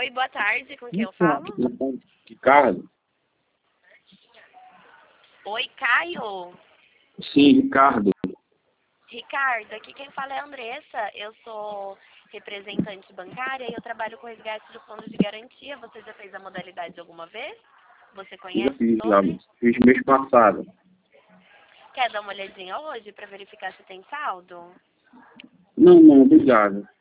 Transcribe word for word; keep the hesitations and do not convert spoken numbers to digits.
Oi, boa tarde, com quem eu falo? Ricardo? Oi, Caio. Sim, Ricardo. Ricardo, aqui quem fala é a Andressa. Eu sou representante bancária e eu trabalho com resgate do fundo de garantia. Você já fez a modalidade alguma vez? Você Já conhece fiz, já sobre? fiz mês passado. Quer dar uma olhadinha hoje para verificar se tem saldo? Não, não, obrigado.